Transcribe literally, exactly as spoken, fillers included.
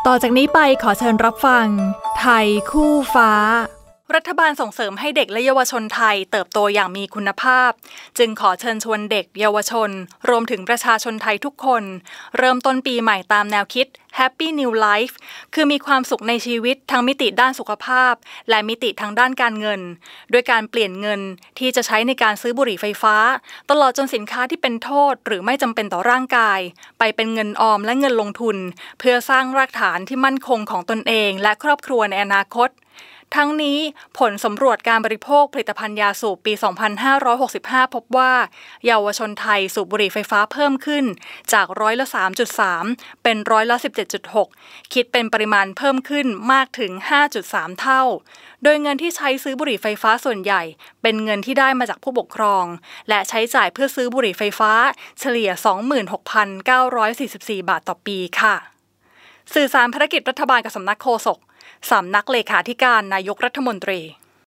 ต่อจากนี้ไปขอเชิญรับฟังไทยคู่ฟ้ารัฐบาลส่งเสริมให้เด็กและเยาวชนไทยเติบโตอย่างมีคุณภาพจึงขอเชิญชวนเด็กเยาวชนรวมถึงประชาชนไทยทุกคนเริ่มต้นปีใหม่ตามแนวคิด Happy New Life คือมีความสุขในชีวิตทั้งมิติด้านสุขภาพและมิติทางด้านการเงินด้วยการเปลี่ยนเงินที่จะใช้ในการซื้อบุหรี่ไฟฟ้าตลอดจนสินค้าที่เป็นโทษหรือไม่จำเป็นต่อร่างกายไปเป็นเงินออมและเงินลงทุนเพื่อสร้างรากฐานที่มั่นคงของตนเองและครอบครัวในอนาคตทั้งนี้ผลสำรวจการบริโภคผลิตภัณฑ์ยาสูบปี สองพันห้าร้อยหกสิบห้า พบว่าเยาวชนไทยสูบบุหรี่ไฟฟ้าเพิ่มขึ้นจากร้อยละ สามจุดสาม เป็นร้อยละ สิบเจ็ดจุดหก คิดเป็นปริมาณเพิ่มขึ้นมากถึง ห้าจุดสาม เท่าโดยเงินที่ใช้ซื้อบุหรี่ไฟฟ้าส่วนใหญ่เป็นเงินที่ได้มาจากผู้ปกครองและใช้จ่ายเพื่อซื้อบุหรี่ไฟฟ้าเฉลี่ย สองหมื่นหกพันเก้าร้อยสี่สิบสี่ บาทต่อปีค่ะสื่อสารภารกิจรัฐบาลกับสำนักโฆษกสำนักเลขาธิการนายกรัฐมนตรี